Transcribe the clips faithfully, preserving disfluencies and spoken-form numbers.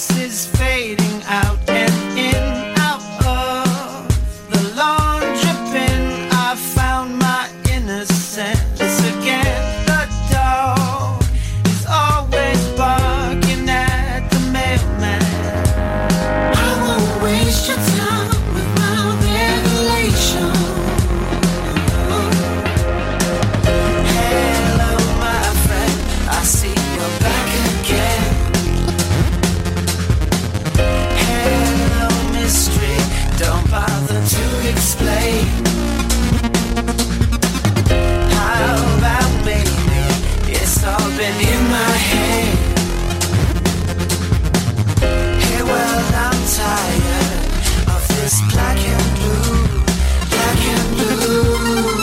darkness is fading out and in, out of the laundry bin I found my innocence again. The dog is always barking at the mailman. I won't waste your time with my revelation. Hello my friend, I see you're back again. Hello mystery, don't bother to explain. How about maybe it's all been in my head. Hey well I'm tired of this black and blue, black and blue.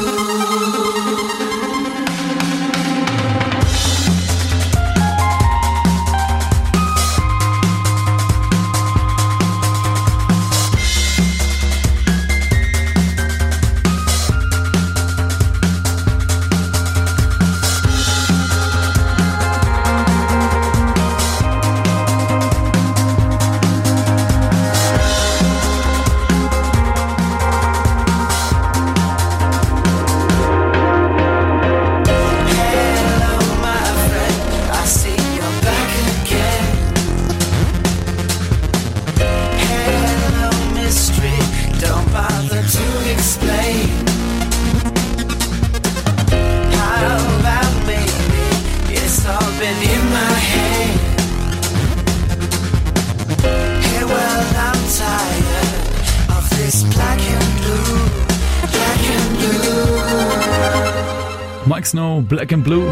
Mike Snow, Black and Blue.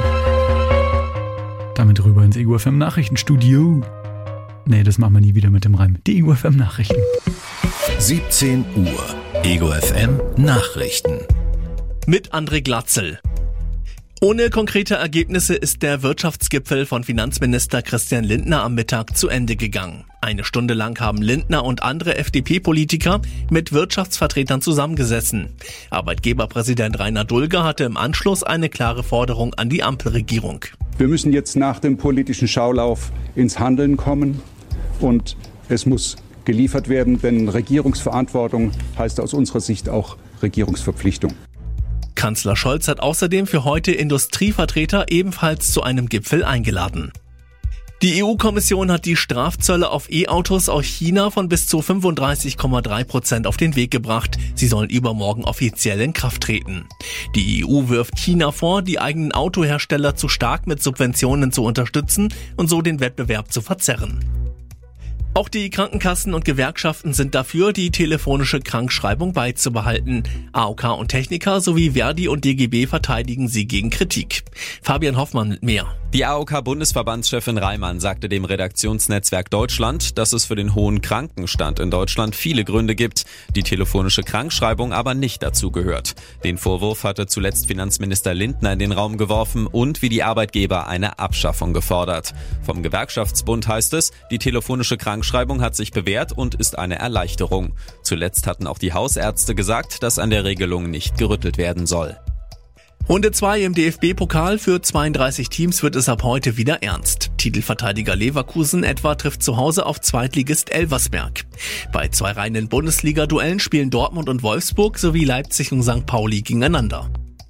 Damit rüber ins E-U F M Nachrichtenstudio. Nee, das machen wir nie wieder mit dem Reim. Die E-U F M Nachrichten. siebzehn Uhr. E-U F M Nachrichten. Mit André Glatzel. Ohne konkrete Ergebnisse ist der Wirtschaftsgipfel von Finanzminister Christian Lindner am Mittag zu Ende gegangen. Eine Stunde lang haben Lindner und andere F D P-Politiker mit Wirtschaftsvertretern zusammengesessen. Arbeitgeberpräsident Rainer Dulger hatte im Anschluss eine klare Forderung an die Ampelregierung. Wir müssen jetzt nach dem politischen Schaulauf ins Handeln kommen und es muss geliefert werden, denn Regierungsverantwortung heißt aus unserer Sicht auch Regierungsverpflichtung. Kanzler Scholz hat außerdem für heute Industrievertreter ebenfalls zu einem Gipfel eingeladen. Die E U-Kommission hat die Strafzölle auf E-Autos aus China von bis zu fünfunddreißig Komma drei Prozent auf den Weg gebracht. Sie sollen übermorgen offiziell in Kraft treten. Die E U wirft China vor, die eigenen Autohersteller zu stark mit Subventionen zu unterstützen und so den Wettbewerb zu verzerren. Auch die Krankenkassen und Gewerkschaften sind dafür, die telefonische Krankschreibung beizubehalten. A O K und Techniker sowie Verdi und D G B verteidigen sie gegen Kritik. Fabian Hoffmann mit mehr. Die A O K-Bundesverbandschefin Reimann sagte dem Redaktionsnetzwerk Deutschland, dass es für den hohen Krankenstand in Deutschland viele Gründe gibt, die telefonische Krankschreibung aber nicht dazu gehört. Den Vorwurf hatte zuletzt Finanzminister Lindner in den Raum geworfen und wie die Arbeitgeber eine Abschaffung gefordert. Vom Gewerkschaftsbund heißt es, die telefonische Krankschreibung hat sich bewährt und ist eine Erleichterung. Zuletzt hatten auch die Hausärzte gesagt, dass an der Regelung nicht gerüttelt werden soll. Runde zwei im D F B-Pokal für zweiunddreißig Teams wird es ab heute wieder ernst. Titelverteidiger Leverkusen etwa trifft zu Hause auf Zweitligist Elversberg. Bei zwei reinen Bundesliga-Duellen spielen Dortmund und Wolfsburg sowie Leipzig und Sankt Pauli gegeneinander.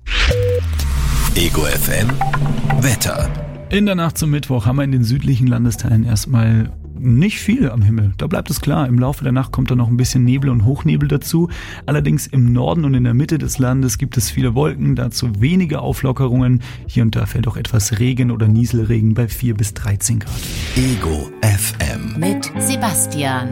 E-U F M Wetter. In der Nacht zum Mittwoch haben wir in den südlichen Landesteilen erstmal nicht viel am Himmel. Da bleibt es klar. Im Laufe der Nacht kommt dann noch ein bisschen Nebel und Hochnebel dazu. Allerdings im Norden und in der Mitte des Landes gibt es viele Wolken, dazu wenige Auflockerungen. Hier und da fällt auch etwas Regen oder Nieselregen bei vier bis dreizehn Grad. E-U F M mit Sebastian.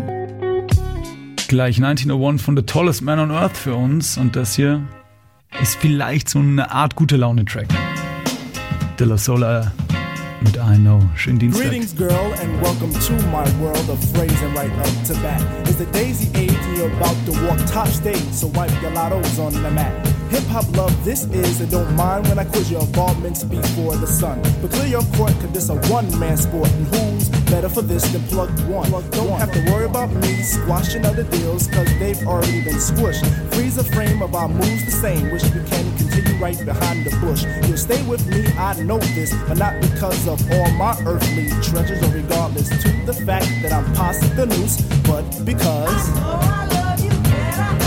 Gleich neunzehnhunderteins von The Tallest Man on Earth für uns. Und das hier ist vielleicht so eine Art gute Laune-Track. De La Sola mit I Know. Schönen Dienstag. Greetings, girl, and welcome to my world of phrasing right up to bat. It's the daisy age and you're about to walk top stage, so wipe your lottos on the mat. Hip-hop love this is, and don't mind when I quiz your involvements before the sun. But clear your court, cause this a one-man sport, and who's better for this than plug one. Don't have to worry about me squashing other deals, cause they've already been squished. Freeze the frame of our moves the same, wish we can continue right behind the bush. You'll stay with me, I know this, but not because of all my earthly treasures, or regardless to the fact that I'm past the noose, but because I know I love you better.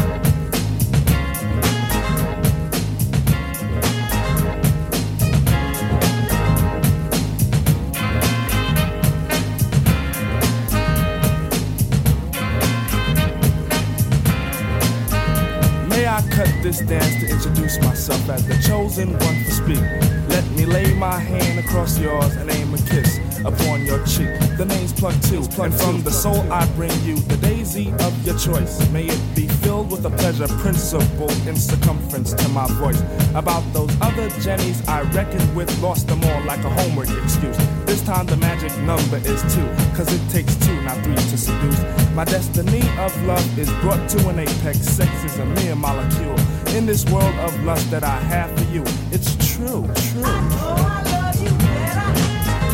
I cut this dance to introduce myself as the chosen one for speak. Let me lay my hand across yours and aim a kiss upon your cheek. The name's Plug Two, and from the soul I bring you the daisy of your choice. May it be filled with a pleasure principle in circumference to my voice. About those other Jennies I reckoned with, lost them all like a homework excuse. This time the magic number is two, cause it takes two, not three to seduce. My destiny of love is brought to an apex. Sex is a mere molecule in this world of lust that I have for you. It's true, true. I know I love you better.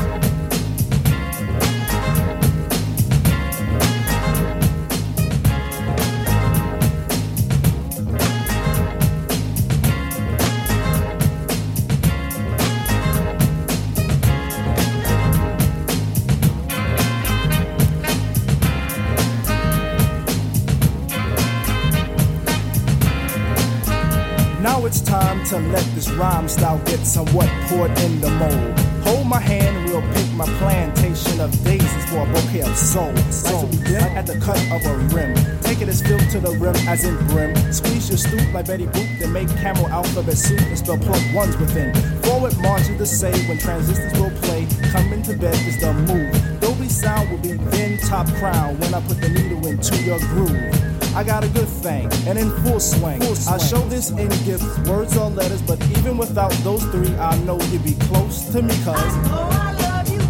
Now it's time to let this rhyme style get somewhat poured in the mold. Hold my hand and we'll pick my plantation of daisies for a bouquet of souls. Like we did at the cut of a rim. Take it as filled to the rim as in brim. Squeeze your stoop like Betty Boop, then make camel alphabet soup and spell plug ones within. Forward march is the say when transistors will play. Coming to bed is the move. Dolby sound will be then top crown when I put the needle into your groove. I got a good thing, and in full swing. full swing. I show this in gifts, words or letters, but even without those three, I know you'd be close to me, cause I know I love you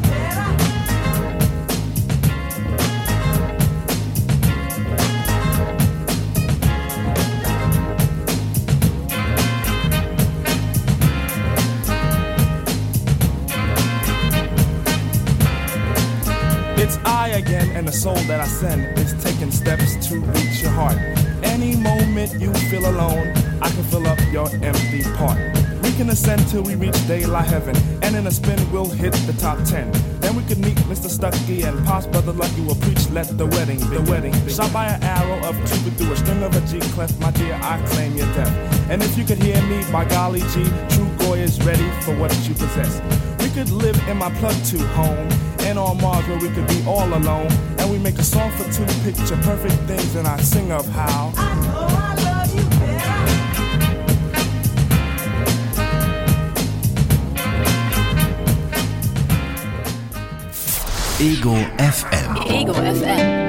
It's I again, and the soul that I send is taking steps to reach your heart. Any moment you feel alone, I can fill up your empty part. We can ascend till we reach daylight heaven, and in a spin we'll hit the top ten. Then we could meet Mister Stucky and Pop's brother Lucky will preach, let the wedding, the wedding. Shot by an arrow of Cupid through a string of a G clef, my dear, I claim your death. And if you could hear me, by golly G, True Goy is ready for what you possess. We could live in my Plug Two home, and on Mars where we could be all alone. And we make a song for two, picture perfect things, and I sing of how I know I love you better. Ego F M. Ego F M.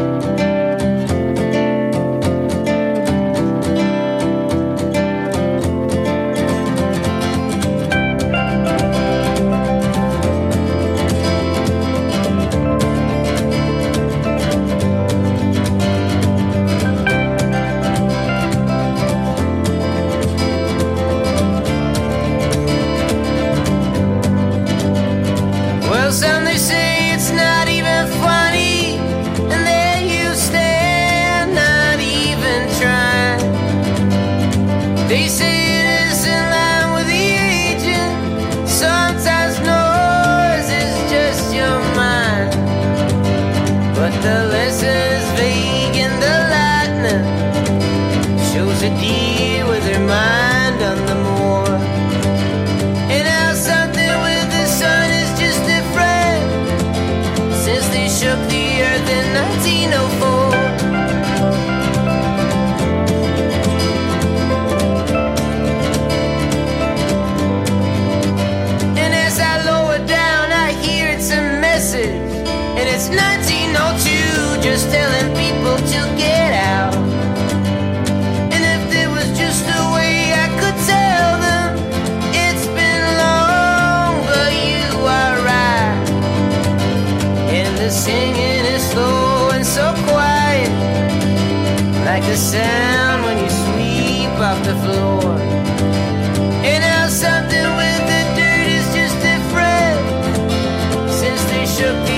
The sound when you sweep off the floor. And how something with the dirt is just different since they shook the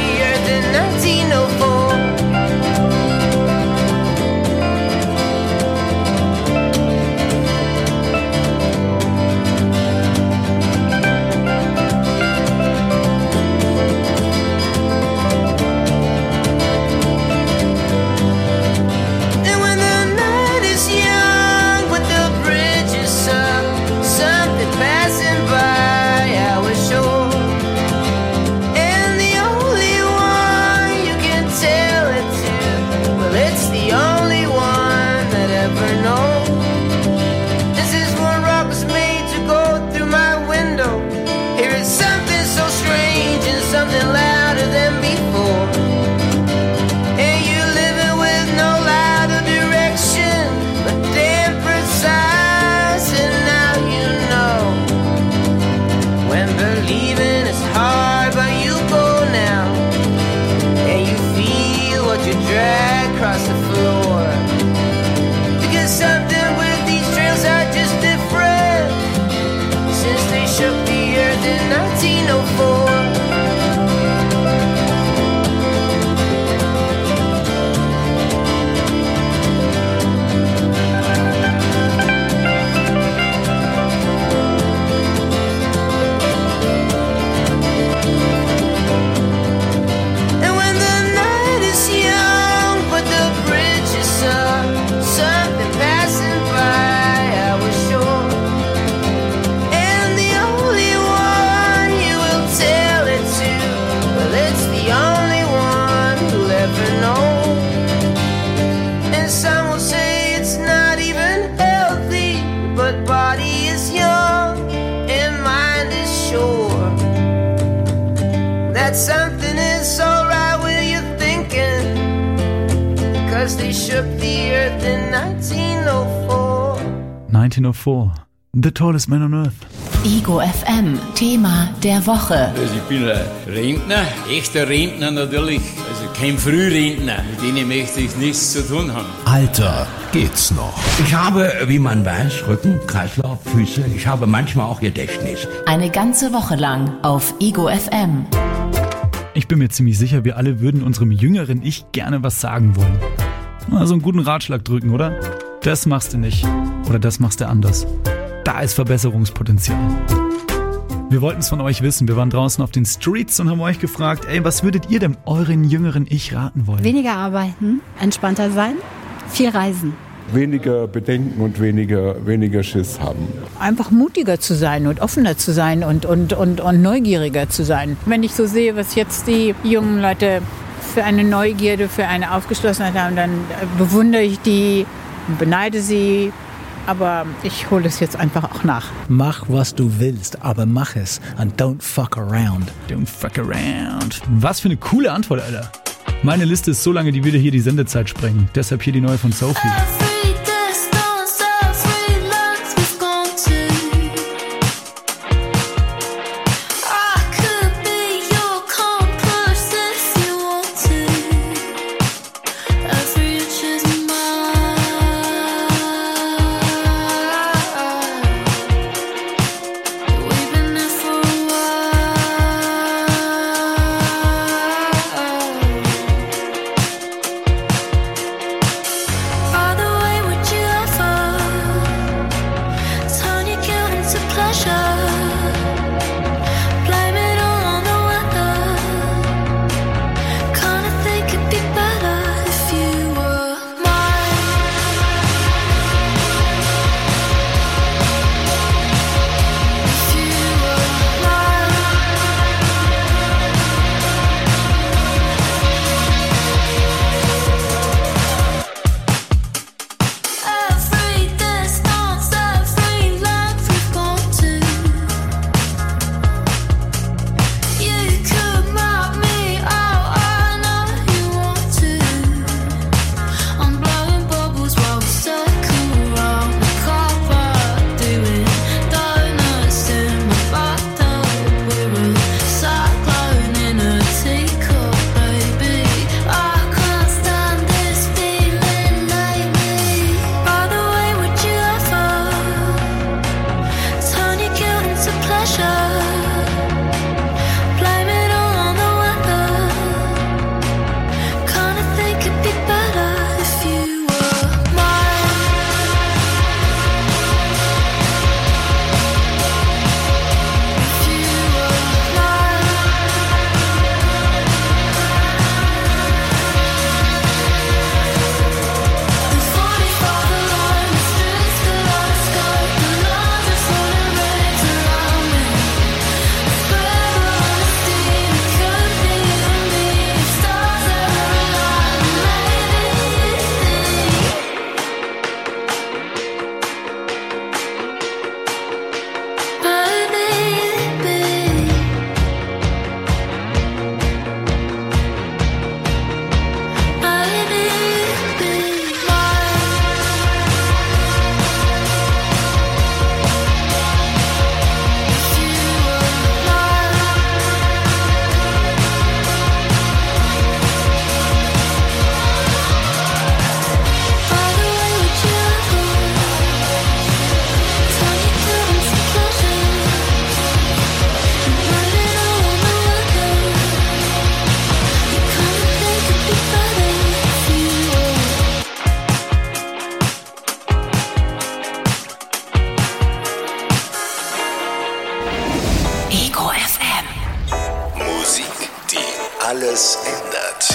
that something is so right with your thinking, 'cause they shook the earth in nineteen oh four. nineteen oh four, The Tallest Man on Earth. Ego F M, Thema der Woche. Also ich bin ein Rentner, echter Rentner natürlich, also kein Frührentner, mit denen möchte ich nichts zu tun haben. Alter, geht's noch? Ich habe, wie man weiß, Rücken, Kreislauf, Füße. Ich habe manchmal auch Gedächtnis. Eine ganze Woche lang auf Ego F M. Ich bin mir ziemlich sicher, wir alle würden unserem jüngeren Ich gerne was sagen wollen. Also einen guten Ratschlag drücken, oder? Das machst du nicht. Oder das machst du anders. Da ist Verbesserungspotenzial. Wir wollten es von euch wissen. Wir waren draußen auf den Streets und haben euch gefragt, ey, was würdet ihr dem euren jüngeren Ich raten wollen? Weniger arbeiten, entspannter sein, viel reisen. Weniger Bedenken und weniger, weniger Schiss haben. Einfach mutiger zu sein und offener zu sein und, und, und, und neugieriger zu sein. Wenn ich so sehe, was jetzt die jungen Leute für eine Neugierde, für eine Aufgeschlossenheit haben, dann bewundere ich die und beneide sie. Aber ich hole es jetzt einfach auch nach. Mach, was du willst, aber mach es. And don't fuck around. Don't fuck around. Was für eine coole Antwort, Alter. Meine Liste ist so lange, die würde hier die Sendezeit sprengen. Deshalb hier die neue von Sophie. alles ändert.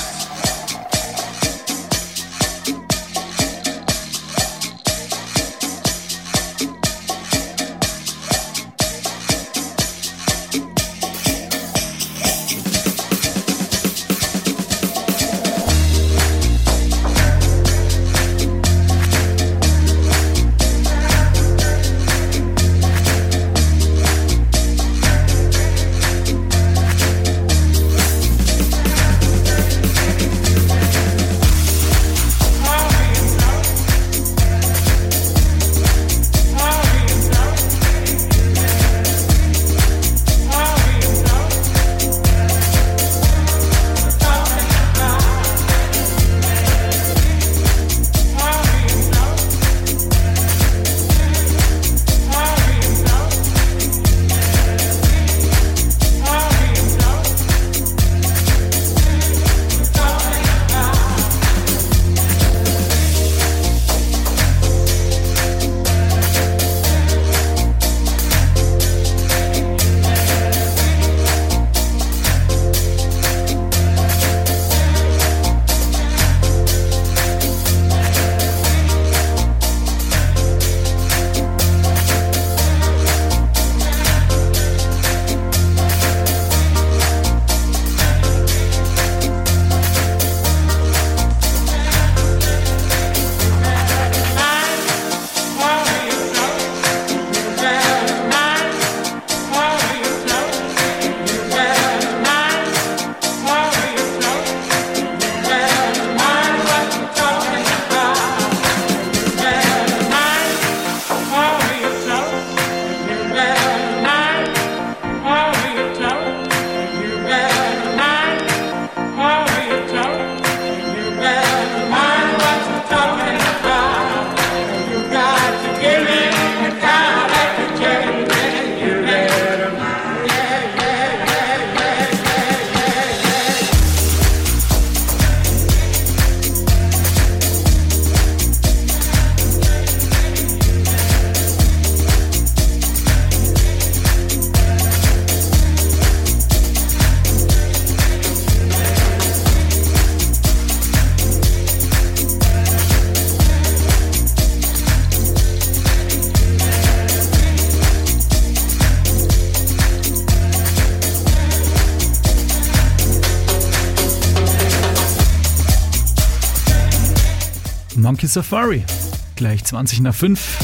Monkey Safari. Gleich zwanzig nach fünf.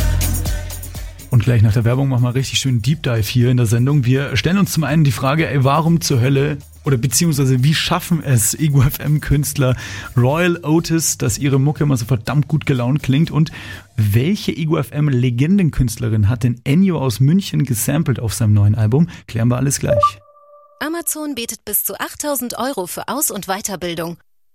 Und gleich nach der Werbung machen wir richtig schön Deep Dive hier in der Sendung. Wir stellen uns zum einen die Frage, ey, warum zur Hölle oder beziehungsweise wie schaffen es Ego F M-Künstler Royal Otis, dass ihre Mucke immer so verdammt gut gelaunt klingt, und welche Ego F M-Legendenkünstlerin hat denn Ennio aus München gesampelt auf seinem neuen Album? Klären wir alles gleich. Amazon bietet bis zu achttausend Euro für Aus- und Weiterbildung.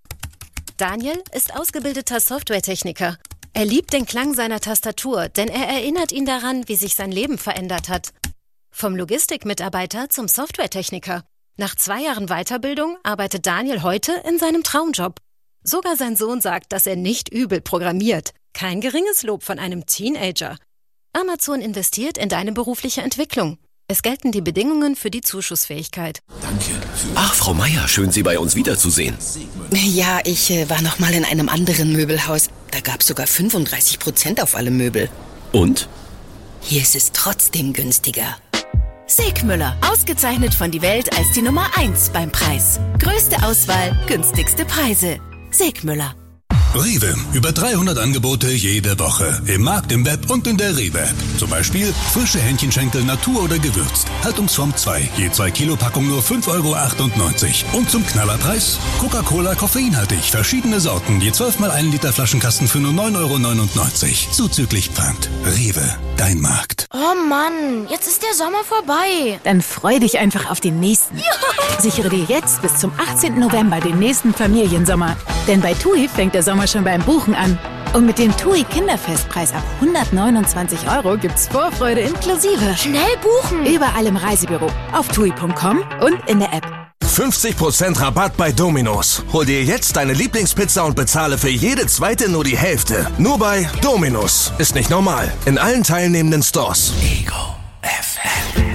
Daniel ist ausgebildeter Softwaretechniker. Er liebt den Klang seiner Tastatur, denn er erinnert ihn daran, wie sich sein Leben verändert hat. Vom Logistikmitarbeiter zum Softwaretechniker. Nach zwei Jahren Weiterbildung arbeitet Daniel heute in seinem Traumjob. Sogar sein Sohn sagt, dass er nicht übel programmiert. Kein geringes Lob von einem Teenager. Amazon investiert in deine berufliche Entwicklung. Es gelten die Bedingungen für die Zuschussfähigkeit. Danke. Ach, Frau Meier, schön, Sie bei uns wiederzusehen. Ja, ich äh, war noch mal in einem anderen Möbelhaus. Da gab es sogar fünfunddreißig Prozent auf alle Möbel. Und? Hier ist es trotzdem günstiger. Segmüller, ausgezeichnet von Die Welt als die Nummer eins beim Preis. Größte Auswahl, günstigste Preise. Segmüller. Rewe. Über dreihundert Angebote jede Woche. Im Markt, im Web und in der Rewe-App. Zum Beispiel frische Hähnchenschenkel Natur oder gewürzt. Haltungsform zwei. Je zwei Kilo Packung nur fünf Euro achtundneunzig. Und zum Knallerpreis Coca-Cola koffeinhaltig. Verschiedene Sorten. Je zwölf mal einen Liter Flaschenkasten für nur neun Euro neunundneunzig. Zuzüglich Pfand. Rewe. Dein Markt. Oh Mann, jetzt ist der Sommer vorbei. Dann freu dich einfach auf den nächsten. Ja. Sichere dir jetzt bis zum achtzehnten November den nächsten Familiensommer. Denn bei TUI fängt der Sommer schon beim Buchen an. Und mit dem TUI Kinderfestpreis ab hundertneunundzwanzig Euro gibt's Vorfreude inklusive. Schnell buchen! Überall im Reisebüro, auf tui punkt com und in der App. fünfzig Prozent Rabatt bei Domino's. Hol dir jetzt deine Lieblingspizza und bezahle für jede zweite nur die Hälfte. Nur bei Domino's. Ist nicht normal. In allen teilnehmenden Stores. Ego F M.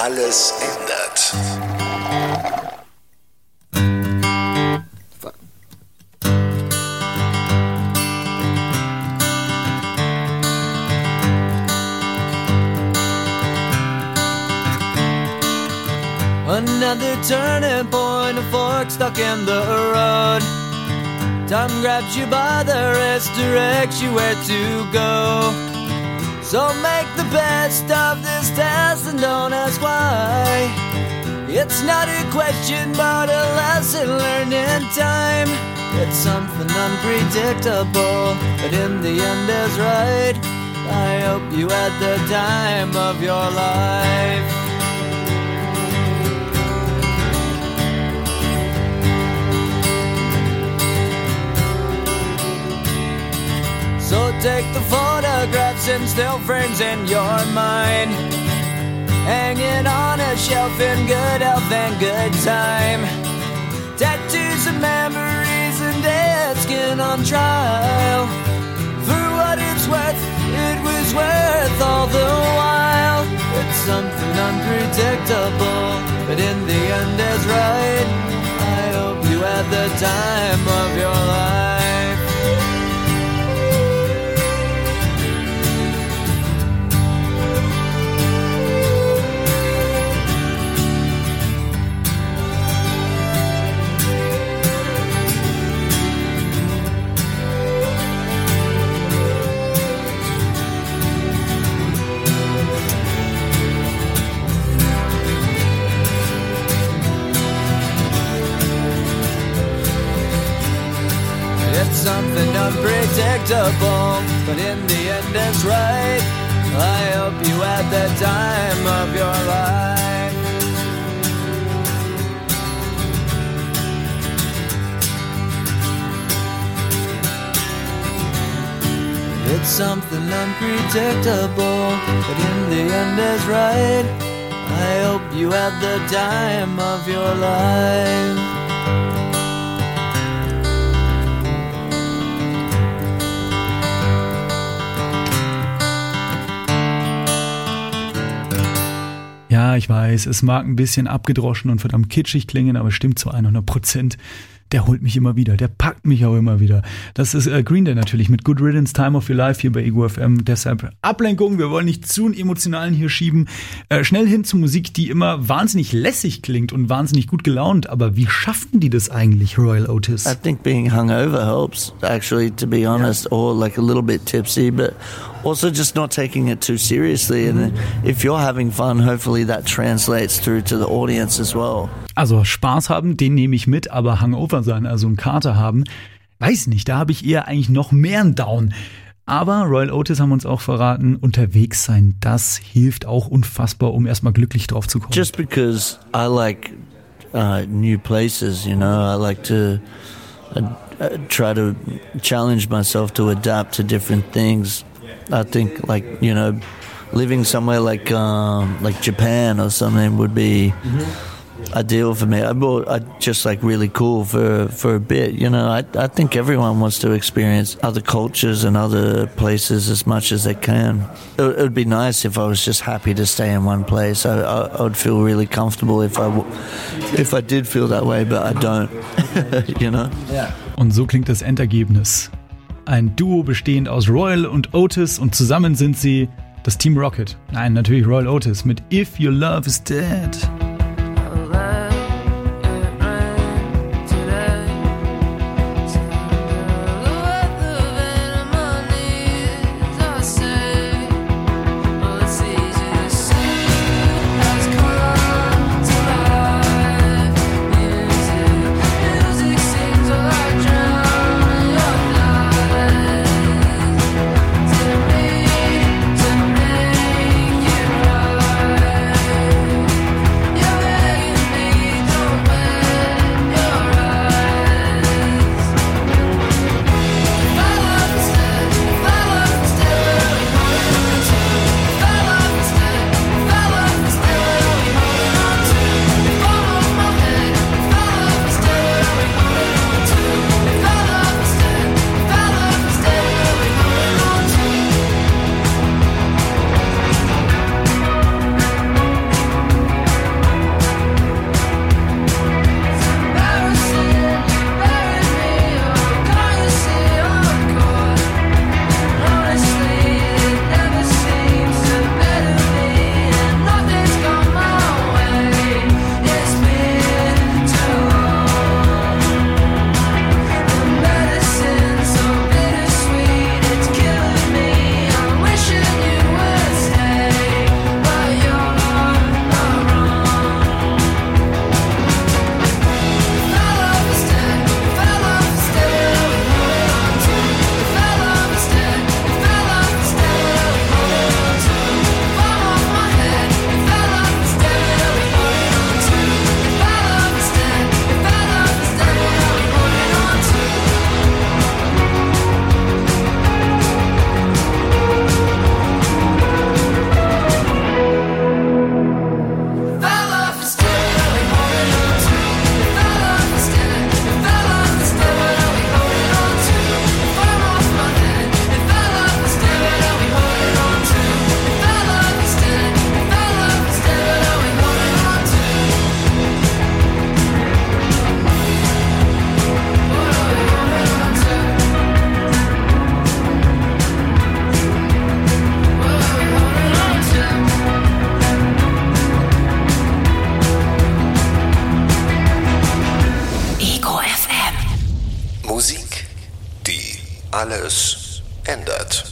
alles ändert. Another turning point, a fork stuck in the road. Time grabs you by the wrist, directs you where to go. So make the best of this test and don't ask why. It's not a question but a lesson learned in time. It's something unpredictable, but in the end is right. I hope you had the time of your life. So take the photographs and still frames in your mind, hanging on a shelf in good health and good time. Tattoos and memories and dead skin on trial. For what it's worth, it was worth all the while. It's something unpredictable, but in the end is right. I hope you had the time of your life. Something unpredictable, but in the end it's right. I hope you had the time of your life. It's something unpredictable, but in the end is right. I hope you had the time of your life. Ja, ich weiß, es mag ein bisschen abgedroschen und verdammt kitschig klingen, aber stimmt zu hundert Prozent. Der holt mich immer wieder, der packt mich auch immer wieder. Das ist äh, Green Day natürlich mit Good Riddance, Time of Your Life hier bei Ego F M. Deshalb Ablenkung, wir wollen nicht zu einen emotionalen hier schieben. Äh, schnell hin zu Musik, die immer wahnsinnig lässig klingt und wahnsinnig gut gelaunt. Aber wie schafften die das eigentlich, Royal Otis? I think being hungover helps, actually, to be honest, or like a little bit tipsy, but also just not taking it too seriously. And if you're having fun, hopefully that translates through to the audience as well. Also Spaß haben, den nehme ich mit, aber Hangover sein, also einen Kater haben, weiß nicht, da habe ich eher eigentlich noch mehr einen Down. Aber Royal Otis haben uns auch verraten, unterwegs sein, das hilft auch unfassbar, um erstmal glücklich drauf zu kommen. Just because I like uh, new places, you know, I like to uh, uh, try to challenge myself to adapt to different things. I think, like, you know, living somewhere like um, like Japan or something would be mm-hmm. ideal for me. I bought I just like really cool for for a bit. You know, I I think everyone wants to experience other cultures and other places as much as they can. It, it would be nice if I was just happy to stay in one place. I I, I would feel really comfortable if I if I did feel that way, but I don't. You know. Yeah. Und so klingt das Endergebnis. Ein Duo bestehend aus Royal und Otis und zusammen sind sie das Team Rocket. Nein, natürlich Royal Otis mit If Your Love Is Dead. Yeah. alles ändert.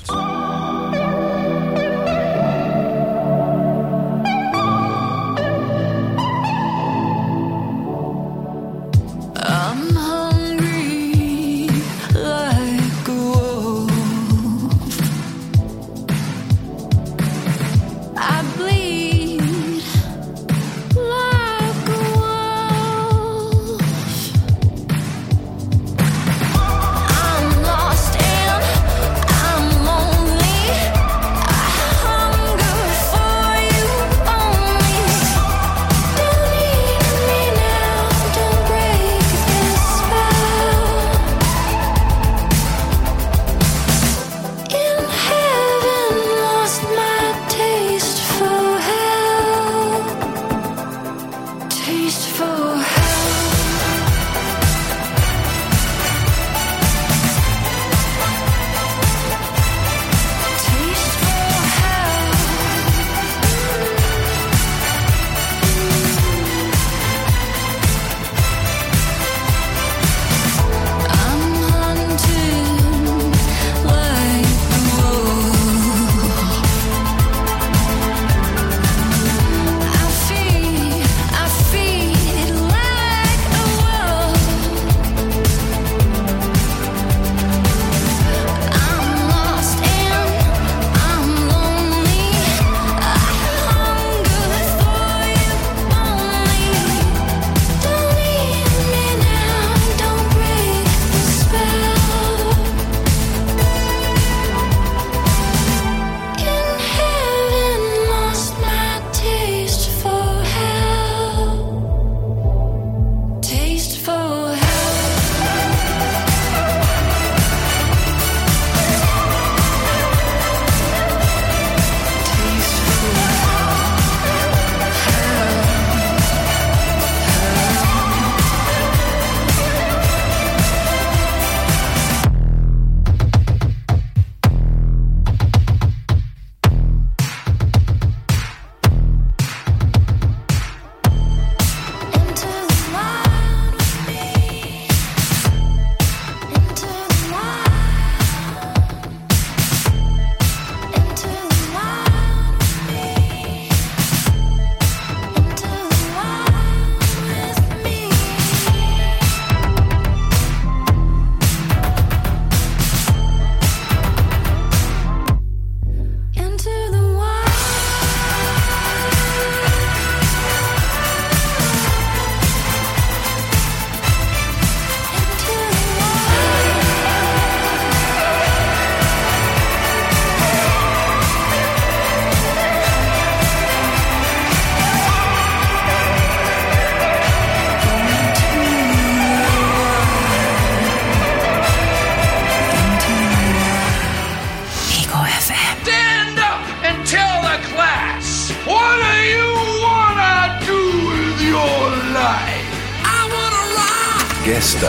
Gestern.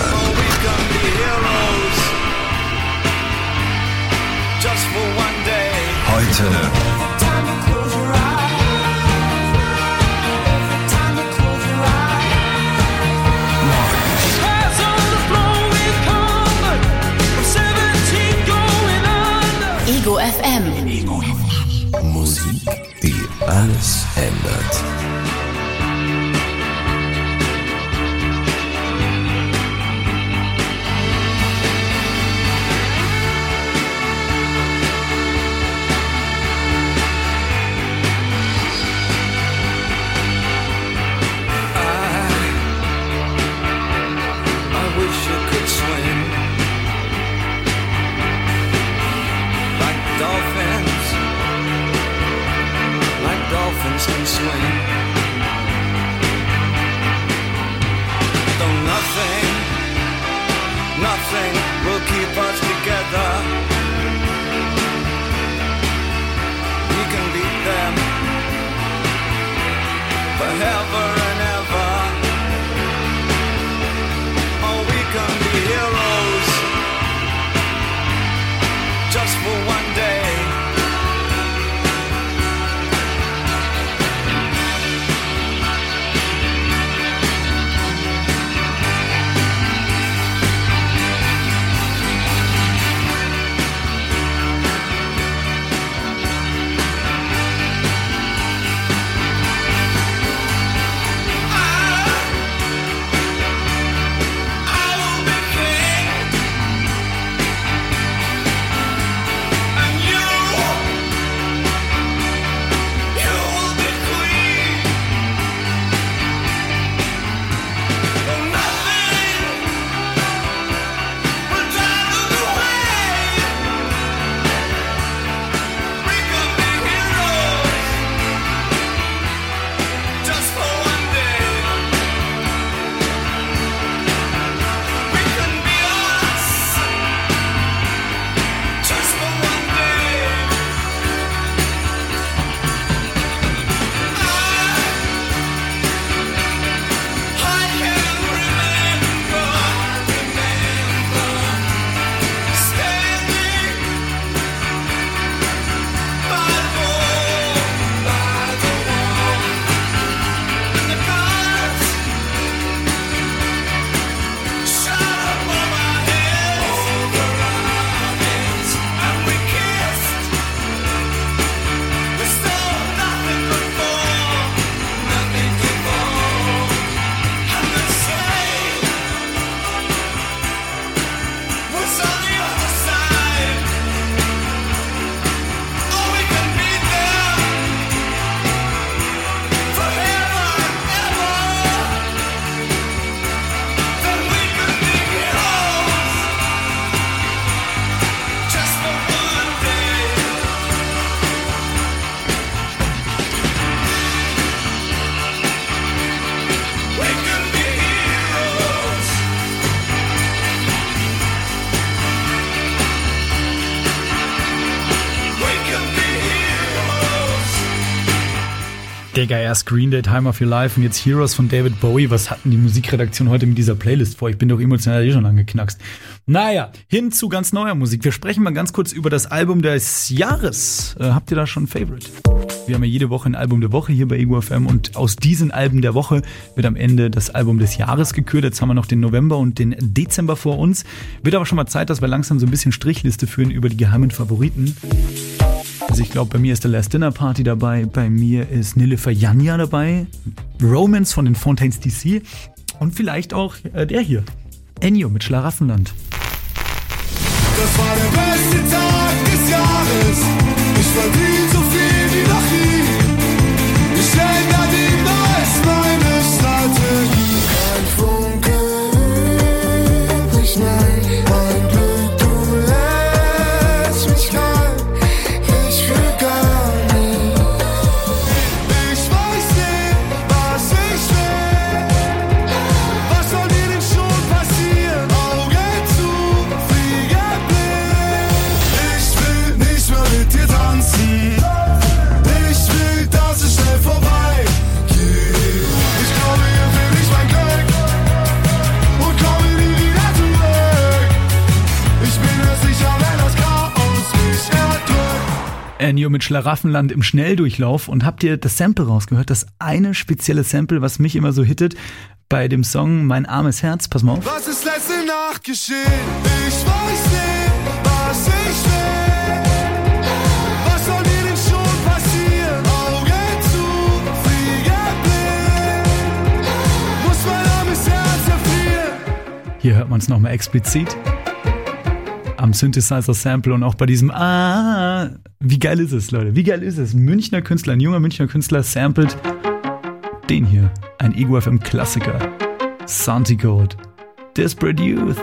Heute. Ego F M. Ego F M. Musik, die alles ändert. Can swing. Though nothing, nothing will keep us together. We can beat them forever and ever. Oh, we can be heroes just for one day. Digga, erst Green Day, Time of Your Life und jetzt Heroes von David Bowie. Was hat denn die Musikredaktion heute mit dieser Playlist vor? Ich bin doch emotional eh schon angeknackst. Naja, hin zu ganz neuer Musik. Wir sprechen mal ganz kurz über das Album des Jahres. Äh, habt ihr da schon ein Favorite? Wir haben ja jede Woche ein Album der Woche hier bei Ego F M und aus diesen Alben der Woche wird am Ende das Album des Jahres gekürt. Jetzt haben wir noch den November und den Dezember vor uns. Wird aber schon mal Zeit, dass wir langsam so ein bisschen Strichliste führen über die geheimen Favoriten. Also ich glaube, bei mir ist The Last Dinner Party dabei, bei mir ist Nilüfer Yanya dabei, Romance von den Fontaines D C und vielleicht auch äh, der hier, Ennio mit Schlaraffenland. Das war der beste Tag des Jahres, ich verdiene so viel wie noch nie, ich ändere niemals meine Strategie. Kein Funke übrig, nein, mein Glück, du lässt mich kalt. Ennio mit Schlaraffenland im Schnelldurchlauf. Und habt ihr das Sample rausgehört? Das eine spezielle Sample, was mich immer so hittet bei dem Song Mein armes Herz. Pass mal auf. Was ist letzte Nacht geschehen? Ich weiß nicht, was ich will. Was soll mir denn schon passieren? Augen zu, Fliege blind. Muss mein armes Herz erfrieren. Hier hört man es nochmal explizit. Am Synthesizer-Sample und auch bei diesem Ah. Wie geil ist es, Leute? Wie geil ist es? Ein Münchner Künstler, ein junger Münchner Künstler samplet den hier. Ein Ego F M-Klassiker. Santigold. Desperate Youth.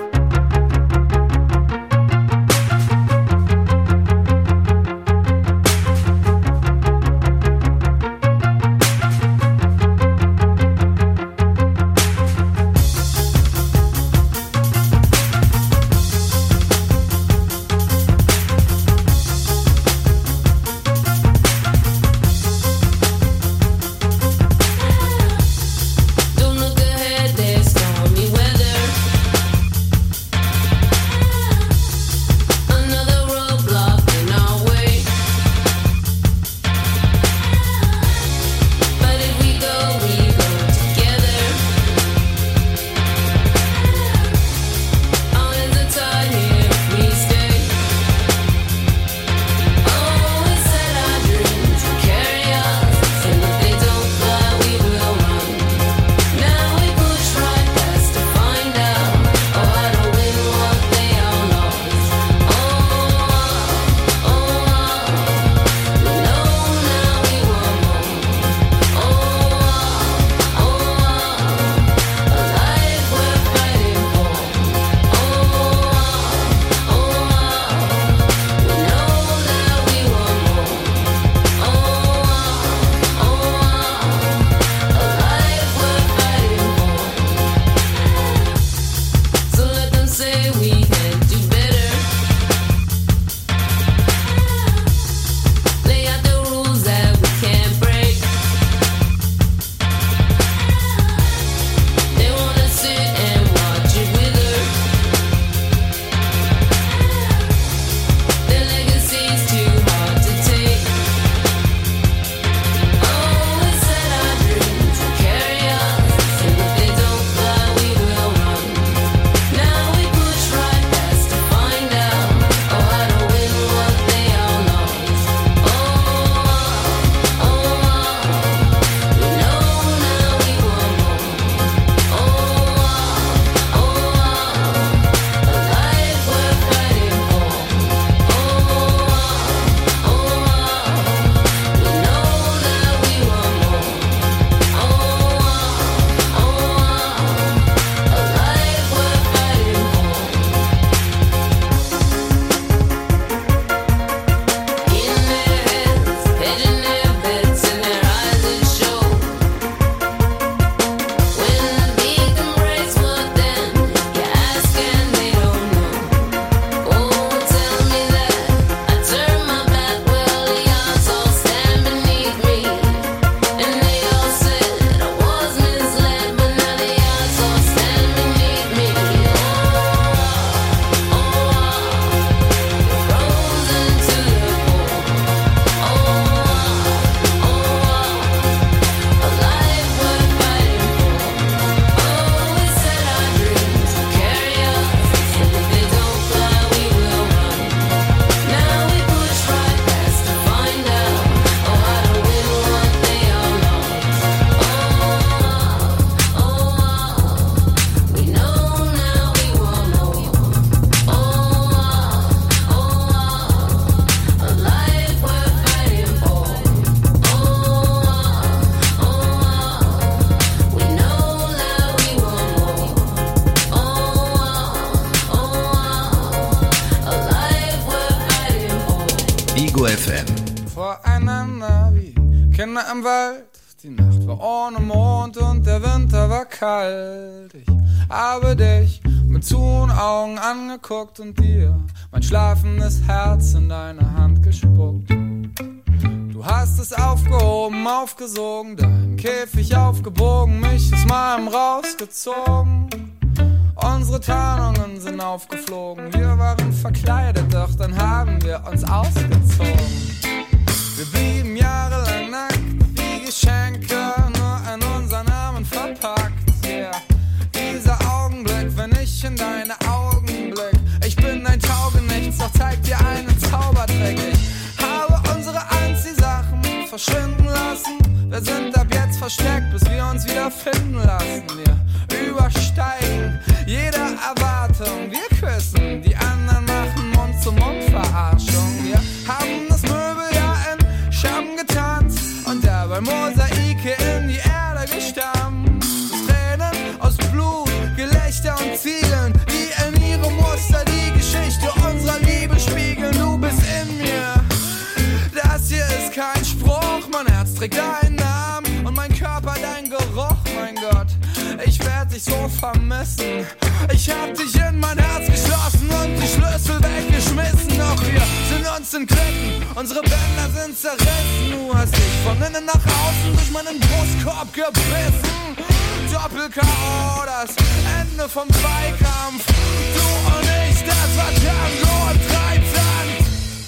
voreinander wie Kinder im Wald. Die Nacht war ohne Mond und der Winter war kalt. Ich habe dich mit zu Augen angeguckt und dir mein schlafendes Herz in deine Hand gespuckt. Du hast es aufgehoben, aufgesogen, deinen Käfig aufgebogen, mich aus meinem rausgezogen. Unsere Tarnungen sind aufgeflogen, wir waren verkleidet, doch dann haben wir uns ausgezogen. Wir blieben jahrelang nackt, wie Geschenke, nur in unseren Namen verpackt. Yeah. Dieser Augenblick, wenn ich in deine Augen blick, ich bin ein Taugenichts, doch zeig dir einen Zaubertrick. Ich habe unsere Anziehsachen verschwinden lassen, wir sind ab jetzt versteckt, bis wir uns wieder finden lassen. Wir übersteigen jede Erwartung, wir küssen, die anderen machen Mund-zu-Mund-Verarschung. Wir haben das Möbel ja in Scham getanzt und dabei Mosaike in die Erde gestampft. Tränen aus Blut, Gelächter und Ziegeln, die in ihrem Muster die Geschichte unserer Liebe spiegeln. Du bist in mir, das hier ist kein Spruch, mein Herz trägt deinen Namen und mein Körper dein Geruch, mein Gott. Ich werd dich so vermissen. Ich hab dich in mein Herz geschlossen und die Schlüssel weggeschmissen. Doch wir sind uns entglitten, unsere Bänder sind zerrissen. Du hast dich von innen nach außen durch meinen Brustkorb gebissen. Doppel-K O, das Ende vom Zweikampf. Du und ich, das war Tango und Treibsand.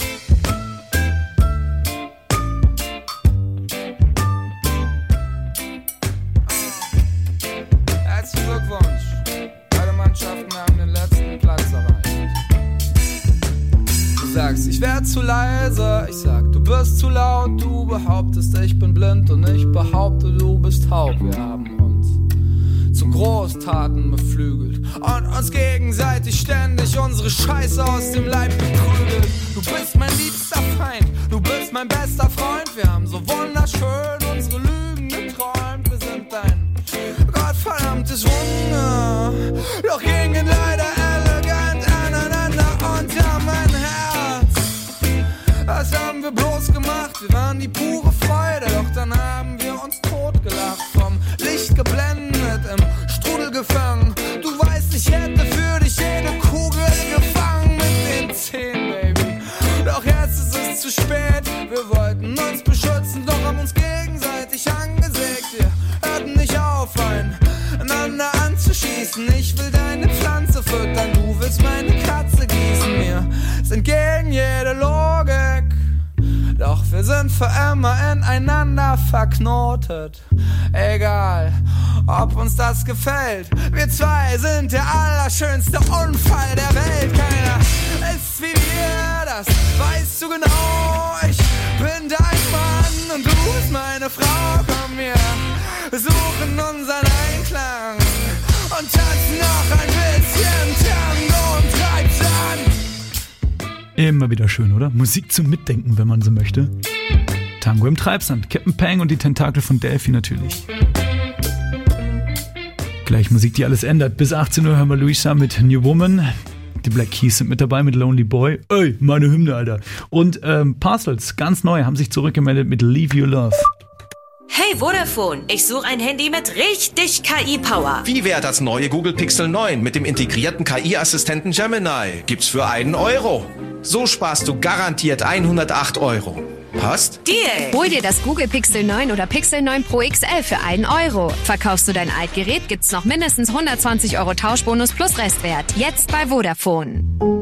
Herzlichen Glückwunsch. Beide Mannschaften haben den letzten Platz erreicht. Du sagst, ich wär zu leise. Ich sag, du bist zu laut. Du behauptest, ich bin blind und ich behaupte, du bist taub. Wir haben uns zu Großtaten beflügelt und uns gegenseitig ständig unsere Scheiße aus dem Leib geprügelt. Du bist mein liebster Feind, du bist mein bester Freund. Wir haben so wunderschön unsere Lügen geträumt. Wir sind dein gottverdammtes Wunder, doch gingen leider elegant aneinander unter mein Herz. Was haben wir bloß gemacht? Wir waren die pure Freude, doch dann haben wir uns totgelacht, vom Licht geblendet, im Strudel gefangen. Du weißt, ich hätte für dich jede Kugel gefangen mit den Zehen, Baby. Doch jetzt ist es zu spät, wir wollten uns beschützen, doch haben uns gegenseitig angesägt. Wir hörten nicht auf, einander anzuschießen. Ich will deine Pflanze füttern, du willst meine Katze gießen. Wir sind gegen jede Logik, doch wir sind für immer ineinander verknotet. Egal, ob uns das gefällt, wir zwei sind der allerschönste Unfall der Welt. Keiner ist wie wir, das weißt du genau. Ich bin dein Mann und du bist meine Frau. Komm, wir suchen unseren Einklang und tanzen noch ein bisschen Tango und Treibsand. Immer wieder schön, oder? Musik zum Mitdenken, wenn man so möchte. Tango im Treibsand, Captain Pang und die Tentakel von Delphi natürlich. Gleich Musik, die alles ändert. Bis achtzehn Uhr hören wir Luisa mit New Woman. Die Black Keys sind mit dabei mit Lonely Boy. Ey, meine Hymne, Alter. Und ähm, Parcels, ganz neu, haben sich zurückgemeldet mit Leave Your Love. Hey Vodafone, ich suche ein Handy mit richtig K I-Power. Wie wäre das neue Google Pixel neun mit dem integrierten K I-Assistenten Gemini? Gibt's für einen Euro. So sparst du garantiert hundertacht Euro. Passt? Deal! Hol dir das Google Pixel neun oder Pixel neun Pro X L für einen Euro. Verkaufst du dein Altgerät, gibt's noch mindestens hundertzwanzig Euro Tauschbonus plus Restwert. Jetzt bei Vodafone.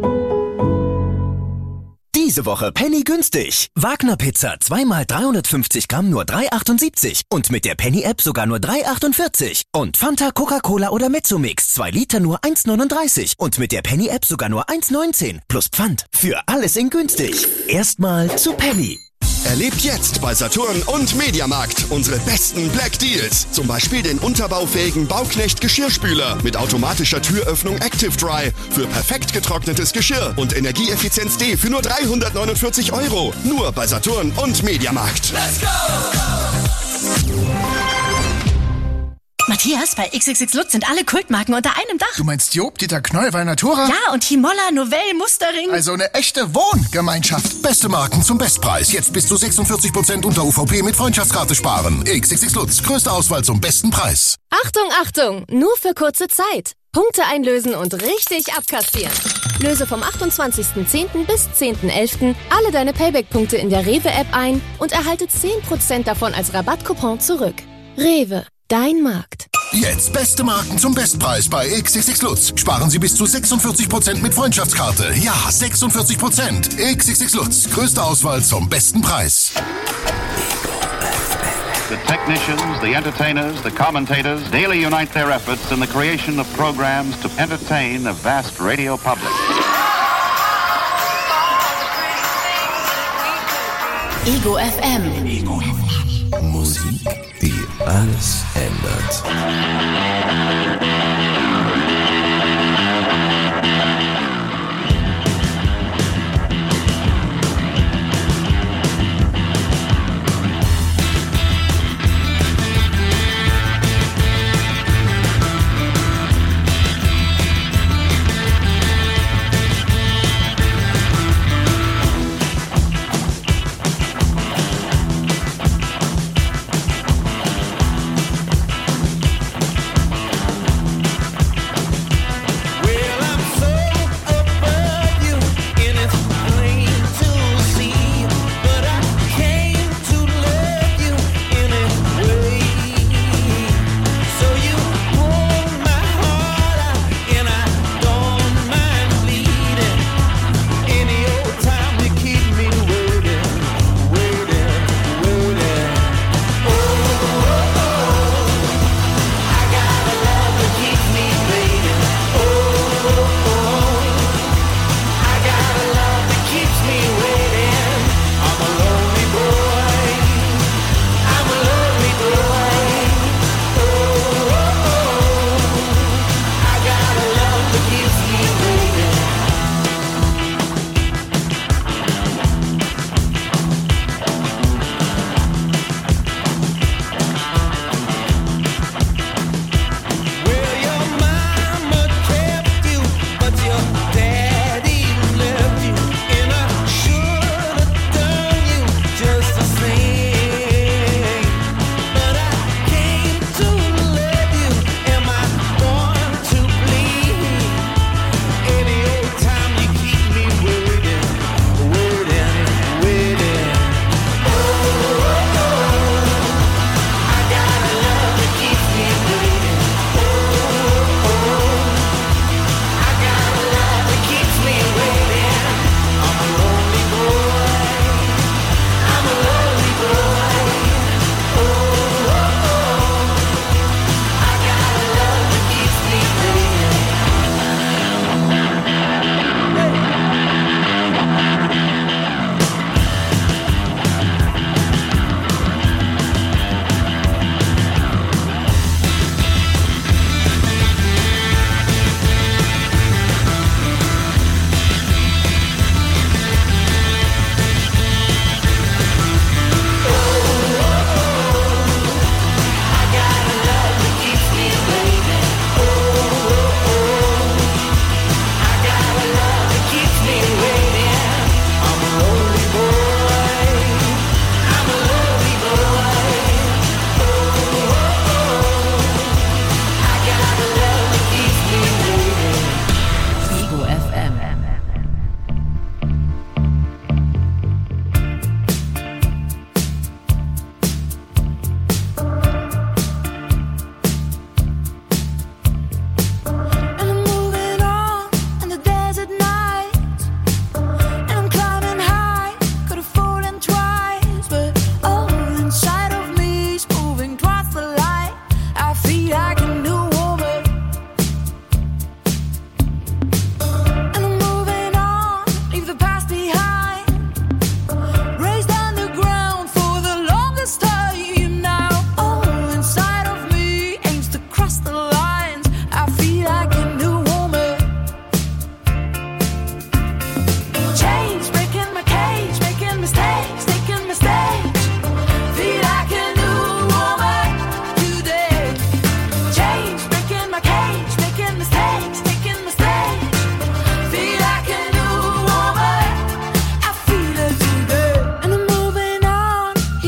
Diese Woche Penny günstig. Wagner Pizza zweimal dreihundertfünfzig Gramm nur drei achtundsiebzig und mit der Penny App sogar nur drei achtundvierzig. Und Fanta, Coca-Cola oder Mezzomix zwei Liter nur eins neununddreißig und mit der Penny App sogar nur eins neunzehn plus Pfand. Für alles in günstig. Erstmal zu Penny. Erlebt jetzt bei Saturn und Mediamarkt unsere besten Black Deals. Zum Beispiel den unterbaufähigen Bauknecht Geschirrspüler mit automatischer Türöffnung Active Dry für perfekt getrocknetes Geschirr und Energieeffizienz D für nur dreihundertneunundvierzig Euro. Nur bei Saturn und Mediamarkt. Let's go! Matthias, bei X X X Lutz sind alle Kultmarken unter einem Dach. Du meinst Job, Dieter Knoll, Natura? Ja, und Himolla, Novell, Mustering. Also eine echte Wohngemeinschaft. Beste Marken zum Bestpreis. Jetzt bis zu sechsundvierzig Prozent unter U V P mit Freundschaftskarte sparen. X X X Lutz. Größte Auswahl zum besten Preis. Achtung, Achtung! Nur für kurze Zeit. Punkte einlösen und richtig abkassieren. Löse vom achtundzwanzigsten zehnten bis zehnten elften alle deine Payback-Punkte in der Rewe-App ein und erhalte zehn Prozent davon als Rabattcoupon zurück. Rewe, dein Markt. Jetzt beste Marken zum Bestpreis bei X X X Lutz. Sparen Sie bis zu sechsundvierzig Prozent mit Freundschaftskarte. Ja, sechsundvierzig Prozent. X X X Lutz. Größte Auswahl zum besten Preis. The technicians, the entertainers, the commentators daily unite their efforts in the creation of programs to entertain a vast radio public. Ego F M. Ego F M. Musik, die alles ändert.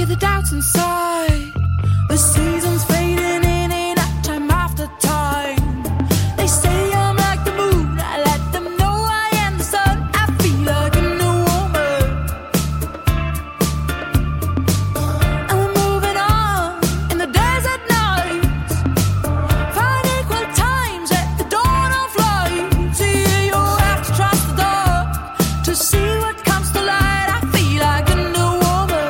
hear the doubts inside. The seasons fading in and out, time after time. They say I'm like the moon, I let them know I am the sun. I feel like a new woman, and we're moving on in the desert nights. Find equal times at the dawn of light. See, you have to trust the dark to see what comes to light. I feel like a new woman.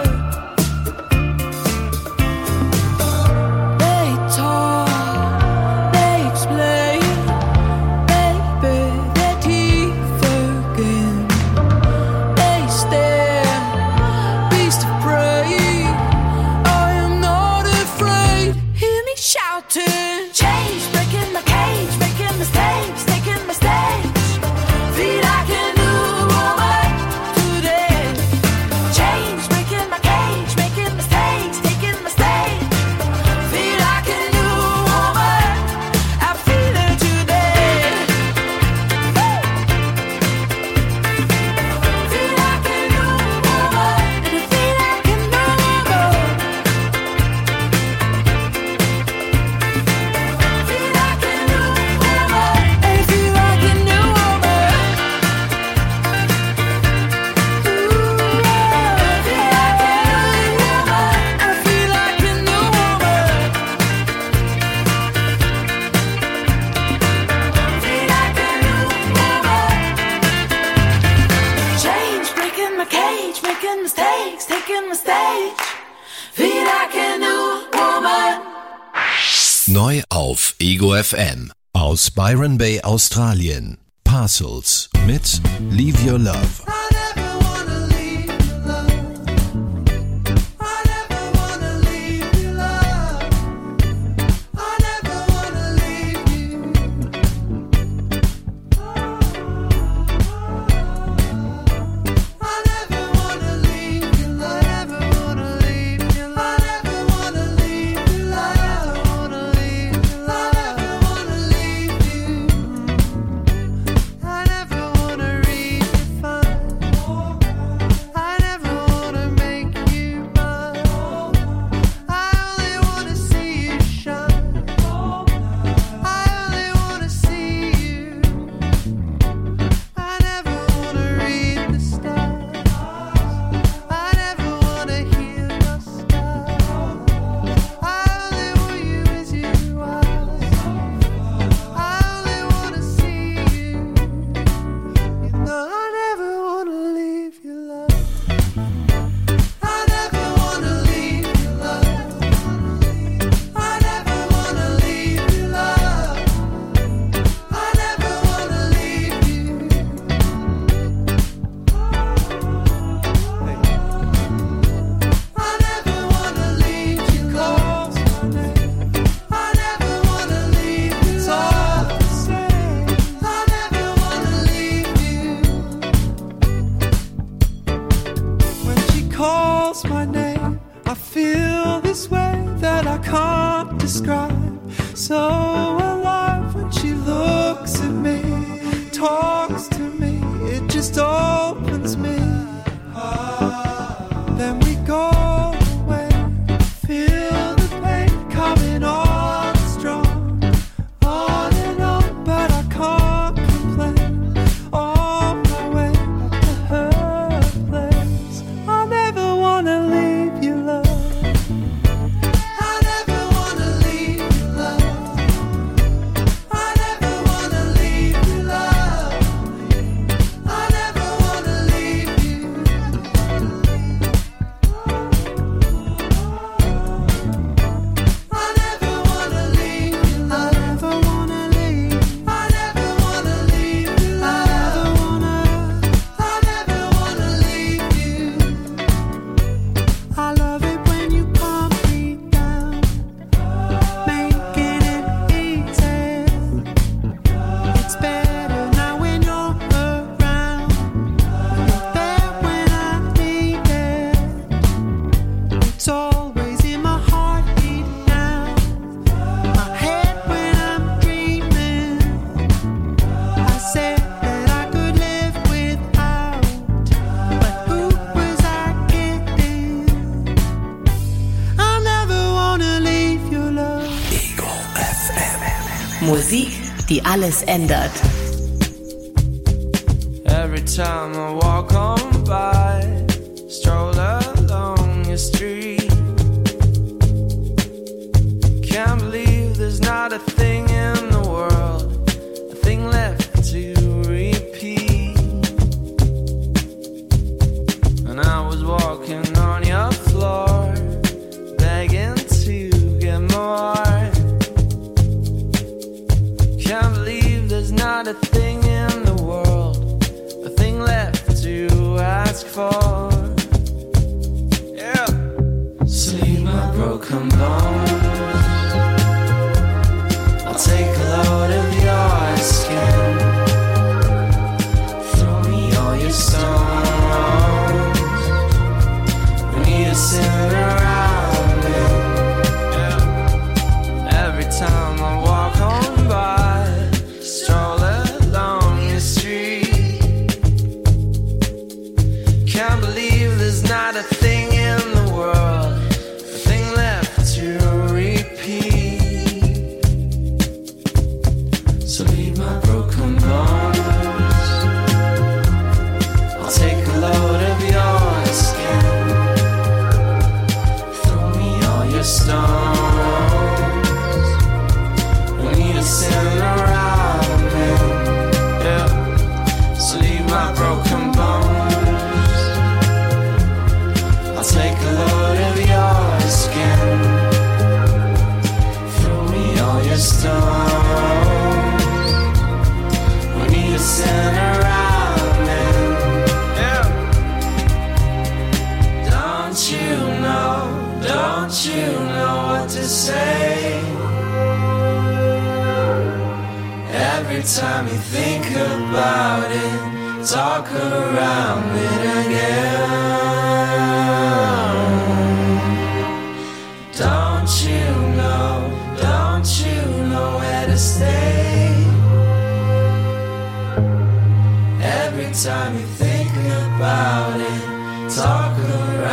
They talk, they explain, they bare their teeth again. They stare, beast of prey. I am not afraid. Hear me shouting. Change, breaking my cage, making mistakes, taking my stage. Feel like a new woman today. Change, breaking my cage, making mistakes, taking my stage. Feel like a new woman. I feel it today. Feel like a new woman, and I feel like a new woman. Feel like a new woman, and I feel like a new woman. Ooh, feel like a new woman, I feel like a new woman. Feel like a new woman. Change, breaking my cage, making mistakes, taking my stage. Feel like a new woman. Neu auf Ego F M. Aus Byron Bay, Australien. Parcels mit Leave Your Love. Calls my name, I feel this way that I can't describe. So alive when she looks at me, talks to me, it just opens me. Then we go away, feel the pain coming on strong, on and on, but I can't complain. On my way back to her place, I never wanna leave you, love. I never wanna leave you, love. Musik, die alles ändert. Every time I walk on by, stroll along your street, can't believe there's not a thing in the world, a thing left to repeat. And I was walking on your floor, begging to get more. Can't believe there's not a thing in the world, a thing left to ask for. Yeah. Sleep my broken bones, I'll take a load of your skin, throw me all your stones, we need to sit around it. Yeah. Every time I walk on by, stroll along your street, can't believe there's not a thing in the world, a thing left to repeat. So leave my broken bones, I'll take a load of your skin, throw me all your stones, we need to send around it. Yeah. So leave my broken bones, I'll take a load of your skin, throw me all your stones, we need to send around it. Yeah. Don't you know, don't you know what to say? Every time you think about it, talk around it again. Don't you know, don't you know where to stay? Every time you think about it, talk around